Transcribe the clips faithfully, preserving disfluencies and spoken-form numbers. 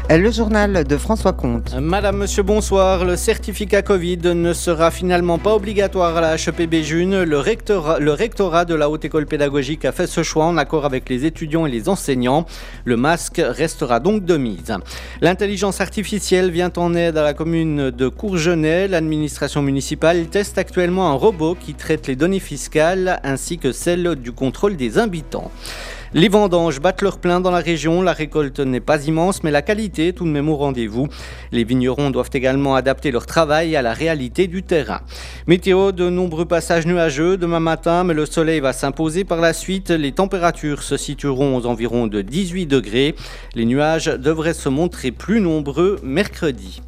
Le journal de François Comte. Madame, monsieur, bonsoir. Le certificat Covid ne sera finalement pas obligatoire à la H E P Béjune. Le rectorat, le rectorat de la Haute École Pédagogique a fait ce choix en accord avec les étudiants et les enseignants. Le masque restera donc de mise. L'intelligence artificielle vient en aide à la commune de Courgenay. L'administration municipale teste actuellement un robot qui traite les données fiscales ainsi que celles du contrôle des habitants. Les vendanges battent leur plein dans la région. La récolte n'est pas immense, mais la qualité est tout de même au rendez-vous. Les vignerons doivent également adapter leur travail à la réalité du terrain. Météo, de nombreux passages nuageux demain matin, mais le soleil va s'imposer par la suite. Les températures se situeront aux environs de dix-huit degrés. Les nuages devraient se montrer plus nombreux mercredi.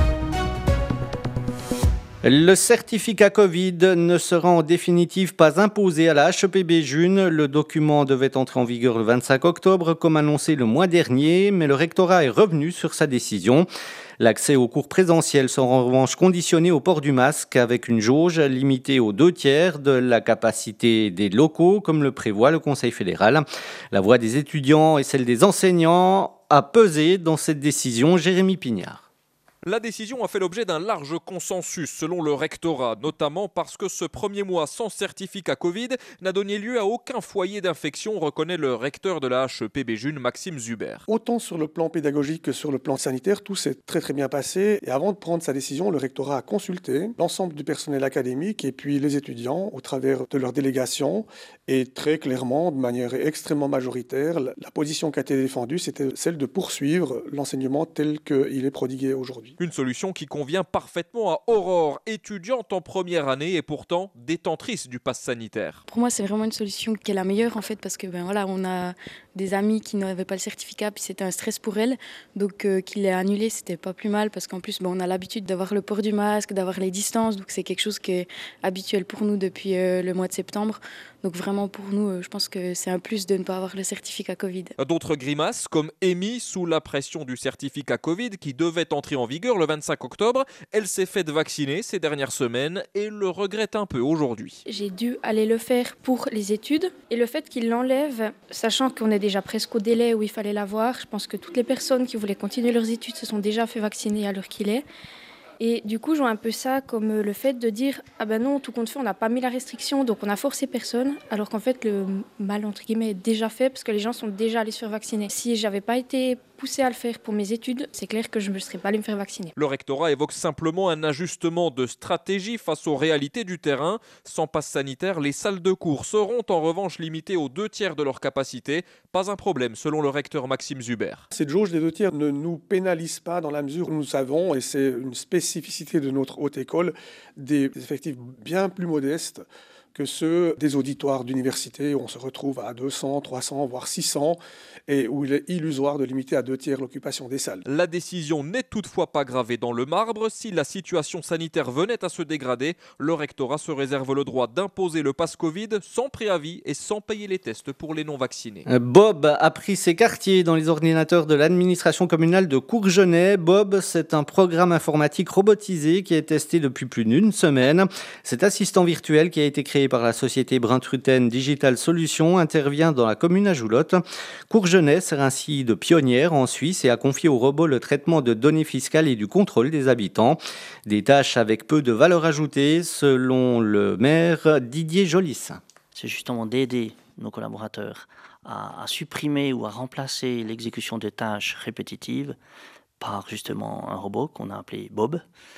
Le certificat Covid ne sera en définitive pas imposé à la H E P Béjune. Le document devait entrer en vigueur le vingt-cinq octobre, comme annoncé le mois dernier, mais le rectorat est revenu sur sa décision. L'accès aux cours présentiels sera en revanche conditionné au port du masque avec une jauge limitée aux deux tiers de la capacité des locaux, comme le prévoit le Conseil fédéral. La voix des étudiants et celle des enseignants a pesé dans cette décision. Jérémy Pignard. La décision a fait l'objet d'un large consensus selon le rectorat, notamment parce que ce premier mois sans certificat Covid n'a donné lieu à aucun foyer d'infection, reconnaît le recteur de la H E P Béjune, Maxime Zuber. Autant sur le plan pédagogique que sur le plan sanitaire, tout s'est très très bien passé. Et avant de prendre sa décision, le rectorat a consulté l'ensemble du personnel académique et puis les étudiants au travers de leur délégation. Et très clairement, de manière extrêmement majoritaire, la position qui a été défendue, c'était celle de poursuivre l'enseignement tel qu'il est prodigué aujourd'hui. Une solution qui convient parfaitement à Aurore, étudiante en première année et pourtant détentrice du pass sanitaire. Pour moi, c'est vraiment une solution qui est la meilleure en fait parce que ben voilà, on a des amis qui n'avaient pas le certificat puis c'était un stress pour elles. Donc euh, qu'il l'ait annulé, c'était pas plus mal parce qu'en plus ben, on a l'habitude d'avoir le port du masque, d'avoir les distances. Donc c'est quelque chose qui est habituel pour nous depuis euh, le mois de septembre. Donc vraiment pour nous, euh, je pense que c'est un plus de ne pas avoir le certificat Covid. D'autres grimaces comme Amy sous la pression du certificat Covid qui devait entrer en vigueur le vingt-cinq octobre. Elle s'est faite vacciner ces dernières semaines et le regrette un peu aujourd'hui. J'ai dû aller le faire pour les études et le fait qu'il l'enlève, sachant qu'on est déjà presque au délai où il fallait l'avoir, je pense que toutes les personnes qui voulaient continuer leurs études se sont déjà fait vacciner à l'heure qu'il est. Et du coup, je vois un peu ça comme le fait de dire « Ah ben non, tout compte fait, on n'a pas mis la restriction, donc on a forcé personne. » Alors qu'en fait, le mal, entre guillemets, est déjà fait parce que les gens sont déjà allés se faire vacciner. Si j'avais pas été poussée à le faire pour mes études, c'est clair que je ne serais pas allée me faire vacciner. Le rectorat évoque simplement un ajustement de stratégie face aux réalités du terrain. Sans passe sanitaire, les salles de cours seront en revanche limitées aux deux tiers de leur capacité. Pas un problème, selon le recteur Maxime Zuber. Cette jauge des deux tiers ne nous pénalise pas dans la mesure où nous savons, et c'est une spécificité de notre haute école, des effectifs bien plus modestes que ceux des auditoires d'université où on se retrouve à deux cents, trois cents, voire six cents et où il est illusoire de limiter à deux tiers l'occupation des salles. La décision n'est toutefois pas gravée dans le marbre. Si la situation sanitaire venait à se dégrader, le rectorat se réserve le droit d'imposer le pass Covid sans préavis et sans payer les tests pour les non-vaccinés. Bob a pris ses quartiers dans les ordinateurs de l'administration communale de Courgenay. Bob, c'est un programme informatique robotisé qui est testé depuis plus d'une semaine. Cet assistant virtuel qui a été créé par la société Bruntruten Digital Solutions intervient dans la commune à Joulotte. Courgenay sert ainsi de pionnière en Suisse et a confié au robot le traitement de données fiscales et du contrôle des habitants. Des tâches avec peu de valeur ajoutée, selon le maire Didier Jolis. C'est justement d'aider nos collaborateurs à, à supprimer ou à remplacer l'exécution de tâches répétitives par justement un robot qu'on a appelé Bob.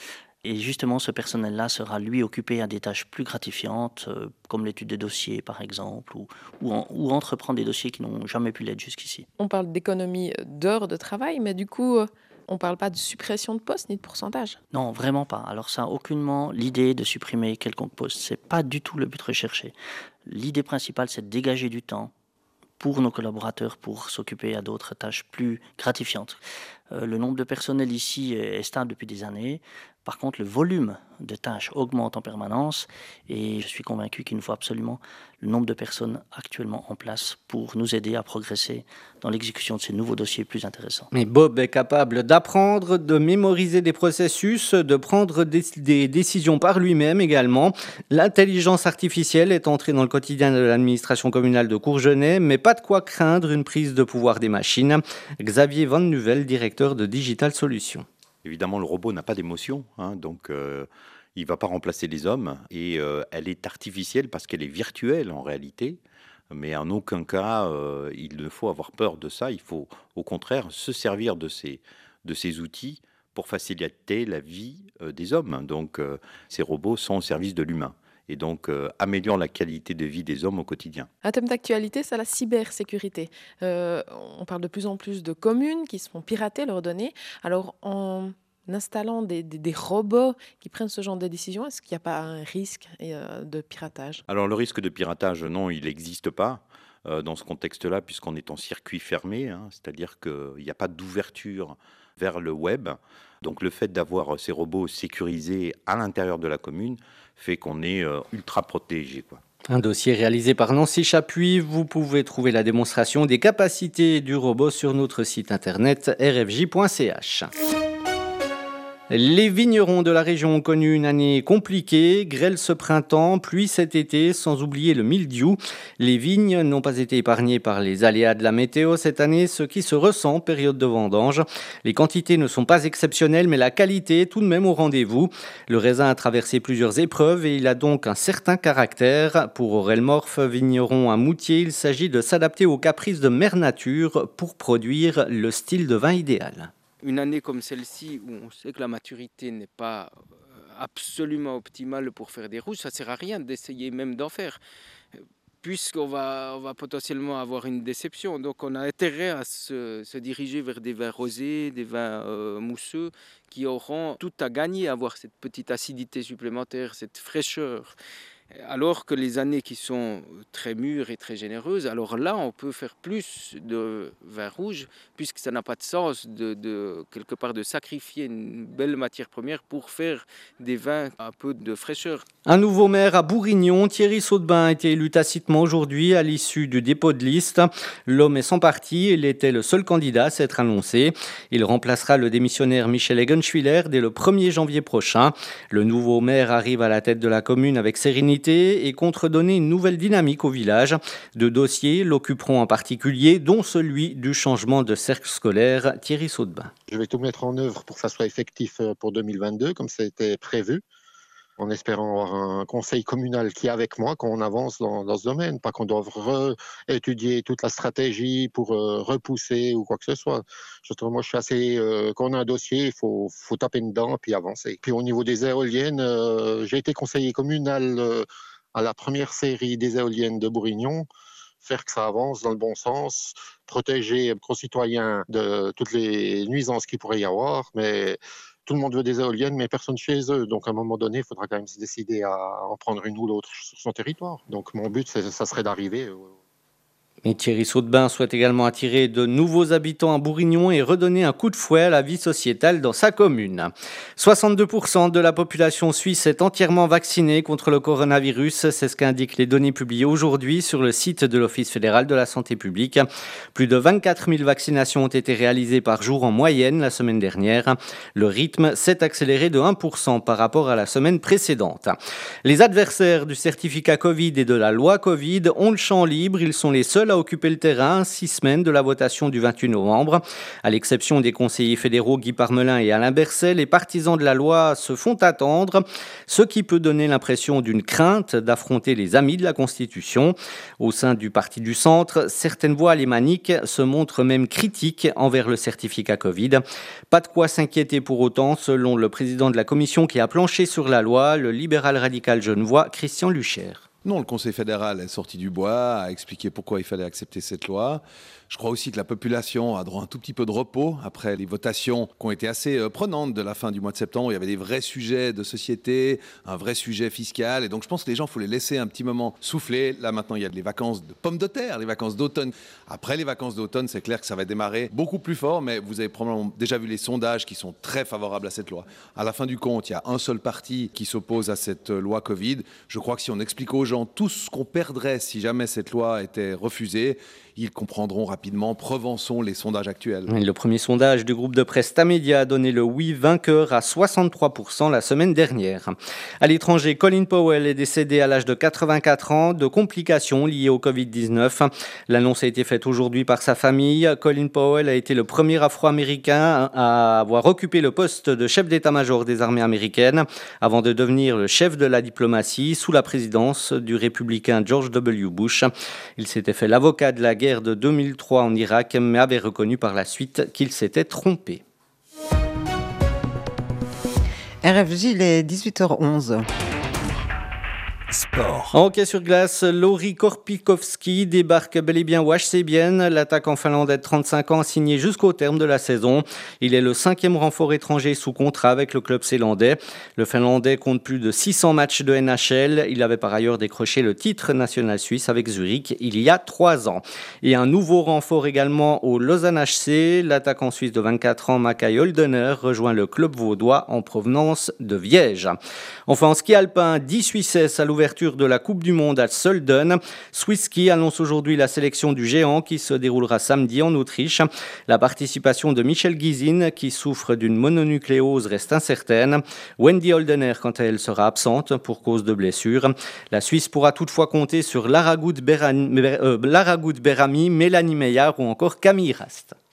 Et justement, ce personnel-là sera lui occupé à des tâches plus gratifiantes, euh, comme l'étude de dossiers par exemple, ou, ou, en, ou entreprendre des dossiers qui n'ont jamais pu l'être jusqu'ici. On parle d'économie d'heures de travail, mais du coup, on ne parle pas de suppression de postes ni de pourcentage. Non, vraiment pas. Alors ça n'a aucunement l'idée de supprimer quelconque poste. Ce n'est pas du tout le but recherché. L'idée principale, c'est de dégager du temps pour nos collaborateurs pour s'occuper à d'autres tâches plus gratifiantes. Euh, le nombre de personnel ici est stable depuis des années. Par contre, le volume de tâches augmente en permanence et je suis convaincu qu'il nous faut absolument le nombre de personnes actuellement en place pour nous aider à progresser dans l'exécution de ces nouveaux dossiers plus intéressants. Mais Bob est capable d'apprendre, de mémoriser des processus, de prendre des, des décisions par lui-même également. L'intelligence artificielle est entrée dans le quotidien de l'administration communale de Courgenay, mais pas de quoi craindre une prise de pouvoir des machines. Xavier Van Nuvel, directeur directeur de Digital Solutions. Évidemment, le robot n'a pas d'émotion, hein, donc euh, il ne va pas remplacer les hommes. Et euh, elle est artificielle parce qu'elle est virtuelle en réalité. Mais en aucun cas, euh, il ne faut avoir peur de ça. Il faut au contraire se servir de ces, de ces outils pour faciliter la vie euh, des hommes. Donc euh, ces robots sont au service de l'humain. Et donc euh, améliorent la qualité de vie des hommes au quotidien. Un thème d'actualité, c'est la cybersécurité. Euh, on parle de plus en plus de communes qui se font pirater leurs données. Alors, en installant des, des, des robots qui prennent ce genre de décisions, est-ce qu'il n'y a pas un risque euh, de piratage ? Alors le risque de piratage, non, il n'existe pas euh, dans ce contexte-là, puisqu'on est en circuit fermé, hein, c'est-à-dire qu'il n'y a pas d'ouverture vers le web. Donc le fait d'avoir ces robots sécurisés à l'intérieur de la commune fait qu'on est euh, ultra protégé, quoi. Un dossier réalisé par Nancy Chapuis. Vous pouvez trouver la démonstration des capacités du robot sur notre site internet r f j point c h. Les vignerons de la région ont connu une année compliquée, grêle ce printemps, pluie cet été, sans oublier le mildiou. Les vignes n'ont pas été épargnées par les aléas de la météo cette année, ce qui se ressent en période de vendange. Les quantités ne sont pas exceptionnelles, mais la qualité tout de même au rendez-vous. Le raisin a traversé plusieurs épreuves et il a donc un certain caractère. Pour Aurel Morph, vigneron à Moutier, il s'agit de s'adapter aux caprices de mère nature pour produire le style de vin idéal. Une année comme celle-ci, où on sait que la maturité n'est pas absolument optimale pour faire des rouges, ça ne sert à rien d'essayer même d'en faire, puisqu'on va, on va potentiellement avoir une déception. Donc on a intérêt à se, se diriger vers des vins rosés, des vins euh, mousseux, qui auront tout à gagner à avoir cette petite acidité supplémentaire, cette fraîcheur. Alors que les années qui sont très mûres et très généreuses, alors là, on peut faire plus de vin rouge, puisque ça n'a pas de sens de, de quelque part de sacrifier une belle matière première pour faire des vins un peu de fraîcheur. Un nouveau maire à Bourignon, Thierry Saudebin, a été élu tacitement aujourd'hui à l'issue du dépôt de liste. L'homme est sans parti, il était le seul candidat à s'être annoncé. Il remplacera le démissionnaire Michel Eggenschwiller dès le premier janvier prochain. Le nouveau maire arrive à la tête de la commune avec sérénité et compte redonner une nouvelle dynamique au village. Deux dossiers l'occuperont en particulier, dont celui du changement de cercle scolaire. Thierry Saudebin. Je vais tout mettre en œuvre pour que ça soit effectif pour deux mille vingt-deux, comme ça a été prévu, en espérant avoir un conseil communal qui est avec moi quand on avance dans, dans ce domaine, pas qu'on doive réétudier toute la stratégie pour euh, repousser ou quoi que ce soit. Je trouve, moi, je suis assez... Euh, quand on a un dossier, il faut, faut taper dedans puis avancer. Puis au niveau des éoliennes, euh, j'ai été conseiller communal euh, à la première série des éoliennes de Bourignon, faire que ça avance dans le bon sens, protéger les concitoyens de toutes les nuisances qu'il pourrait y avoir, mais... Tout le monde veut des éoliennes, mais personne chez eux. Donc, à un moment donné, il faudra quand même se décider à en prendre une ou l'autre sur son territoire. Donc, mon but, c'est, ça serait d'arriver... Et Thierry Saudebin souhaite également attirer de nouveaux habitants à Bourignon et redonner un coup de fouet à la vie sociétale dans sa commune. soixante-deux pour cent de la population suisse est entièrement vaccinée contre le coronavirus. C'est ce qu'indiquent les données publiées aujourd'hui sur le site de l'Office fédéral de la santé publique. Plus de vingt-quatre mille vaccinations ont été réalisées par jour en moyenne la semaine dernière. Le rythme s'est accéléré de un pour cent par rapport à la semaine précédente. Les adversaires du certificat Covid et de la loi Covid ont le champ libre. Ils sont les seuls à occuper le terrain six semaines de la votation du vingt-huit novembre. À l'exception des conseillers fédéraux Guy Parmelin et Alain Berset, les partisans de la loi se font attendre, ce qui peut donner l'impression d'une crainte d'affronter les amis de la Constitution. Au sein du Parti du Centre, certaines voix alémaniques se montrent même critiques envers le certificat Covid. Pas de quoi s'inquiéter pour autant, selon le président de la commission qui a planché sur la loi, le libéral radical genevois Christian Lucher. Non, le Conseil fédéral est sorti du bois, a expliqué pourquoi il fallait accepter cette loi. Je crois aussi que la population a droit à un tout petit peu de repos après les votations qui ont été assez prenantes de la fin du mois de septembre. Il y avait des vrais sujets de société, un vrai sujet fiscal. Et donc je pense que les gens, il faut les laisser un petit moment souffler. Là maintenant, il y a les vacances de pommes de terre, les vacances d'automne. Après les vacances d'automne, c'est clair que ça va démarrer beaucoup plus fort. Mais vous avez probablement déjà vu les sondages qui sont très favorables à cette loi. À la fin du compte, il y a un seul parti qui s'oppose à cette loi Covid. Je crois que si on explique aux gens gens tout ce qu'on perdrait si jamais cette loi était refusée, ils comprendront rapidement. Preuve en sont les sondages actuels. Le premier sondage du groupe de presse Tamedia a donné le oui vainqueur à soixante-trois pour cent la semaine dernière. À l'étranger, Colin Powell est décédé à l'âge de quatre-vingt-quatre ans de complications liées au covid dix-neuf. L'annonce a été faite aujourd'hui par sa famille. Colin Powell a été le premier Afro-Américain à avoir occupé le poste de chef d'état-major des armées américaines avant de devenir le chef de la diplomatie sous la présidence du républicain George W. Bush. Il s'était fait l'avocat de la guerre de deux mille trois en Irak, mais avait reconnu par la suite qu'il s'était trompé. R F J, il est dix-huit heures onze. Sport. En hockey sur glace, Lauri Korpikowski débarque bel et bien au H C Bienne. L'attaquant finlandais de trente-cinq ans a signé jusqu'au terme de la saison. Il est le cinquième renfort étranger sous contrat avec le club zélandais. Le Finlandais compte plus de six cents matchs de N H L. Il avait par ailleurs décroché le titre national suisse avec Zurich il y a trois ans. Et un nouveau renfort également au Lausanne H C. L'attaquant suisse de vingt-quatre ans, Makai Holdener, rejoint le club vaudois en provenance de Viège. Enfin, en ski alpin, dix Suissesses à l'ouverture de la Coupe du Monde à Sölden. Swiss Ski annonce aujourd'hui la sélection du géant qui se déroulera samedi en Autriche. La participation de Michel Gizin, qui souffre d'une mononucléose, reste incertaine. Wendy Holdener, quant à elle, sera absente pour cause de blessure. La Suisse pourra toutefois compter sur Lara Gutberami, Mélanie Meillard ou encore Camille Rast.